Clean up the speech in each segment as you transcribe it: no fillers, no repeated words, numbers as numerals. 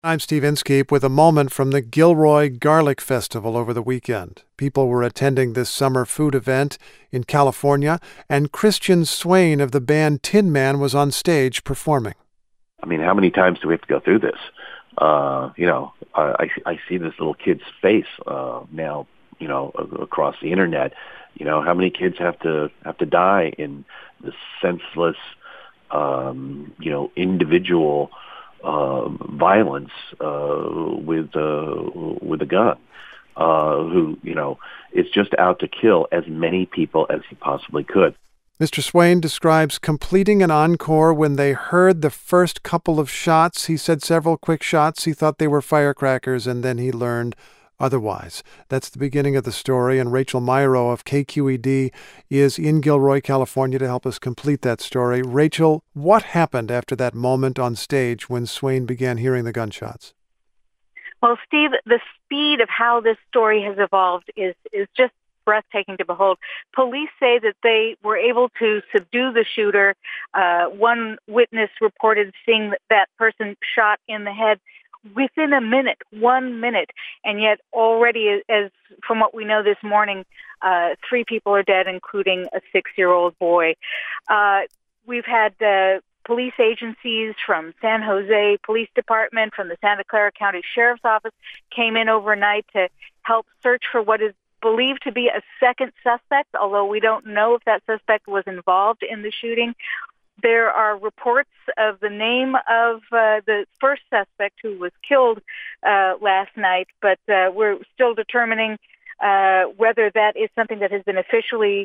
I'm Steve Inskeep with a moment from the Gilroy Garlic Festival over the weekend. People were attending this summer food event in California, and Christian Swain of the band Tin Man was on stage performing. I mean, how many times do we have to go through this? I see this little kid's face now, across the internet. How many kids have to die in this senseless, individual violence with a gun, who is just out to kill as many people as he possibly could. Mr. Swain describes completing an encore when they heard the first couple of shots. He said several quick shots. He thought they were firecrackers, and then he learned otherwise. That's the beginning of the story, and Rachel Myrow of KQED is in Gilroy, California to help us complete that story. Rachel, what happened after that moment on stage when Swain began hearing the gunshots? Well, Steve, the speed of how this story has evolved is just breathtaking to behold. Police say that they were able to subdue the shooter. One witness reported seeing that person shot in the head within a minute, 1 minute, and yet already, as from what we know this morning, 3 people are dead, including a 6-year-old boy. We've had police agencies from San Jose Police Department, from the Santa Clara County Sheriff's Office, came in overnight to help search for what is believed to be a second suspect, although we don't know if that suspect was involved in the shooting. There are reports of the name of the first suspect who was killed last night, but we're still determining whether that is something that has been officially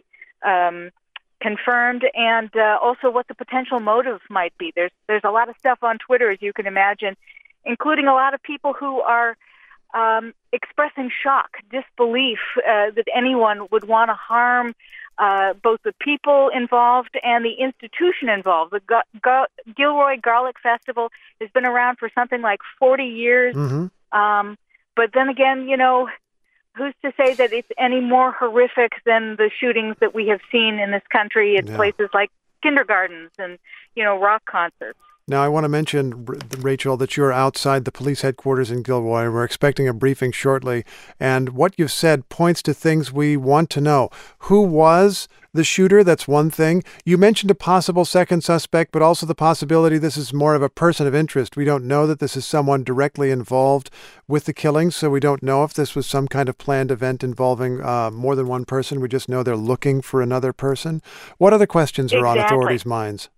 confirmed, and also what the potential motive might be. There's a lot of stuff on Twitter, as you can imagine, including a lot of people who are expressing shock, disbelief that anyone would want to harm both the people involved and the institution involved. The Gilroy Garlic Festival has been around for something like 40 years. Mm-hmm. But then again, who's to say that it's any more horrific than the shootings that we have seen in this country at places like kindergartens and, rock concerts? Now, I want to mention, Rachel, that you're outside the police headquarters in Gilroy. We're expecting a briefing shortly. And what you've said points to things we want to know. Who was the shooter? That's one thing. You mentioned a possible second suspect, but also the possibility this is more of a person of interest. We don't know that this is someone directly involved with the killing, so we don't know if this was some kind of planned event involving more than one person. We just know they're looking for another person. What other questions are on authorities' minds?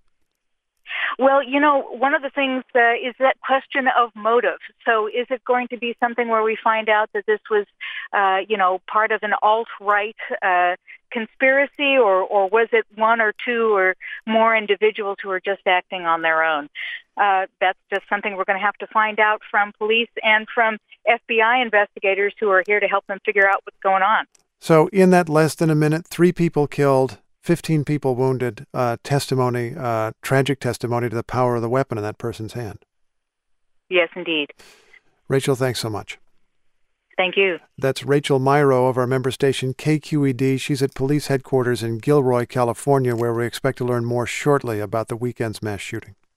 Well, one of the things is that question of motive. So is it going to be something where we find out that this was, part of an alt-right conspiracy, or was it one or two or more individuals who are just acting on their own? That's just something we're going to have to find out from police and from FBI investigators who are here to help them figure out what's going on. So in that less than a minute, 3 people killed, 15 people wounded, tragic testimony to the power of the weapon in that person's hand. Yes, indeed. Rachel, thanks so much. Thank you. That's Rachel Myrow of our member station KQED. She's at police headquarters in Gilroy, California, where we expect to learn more shortly about the weekend's mass shooting.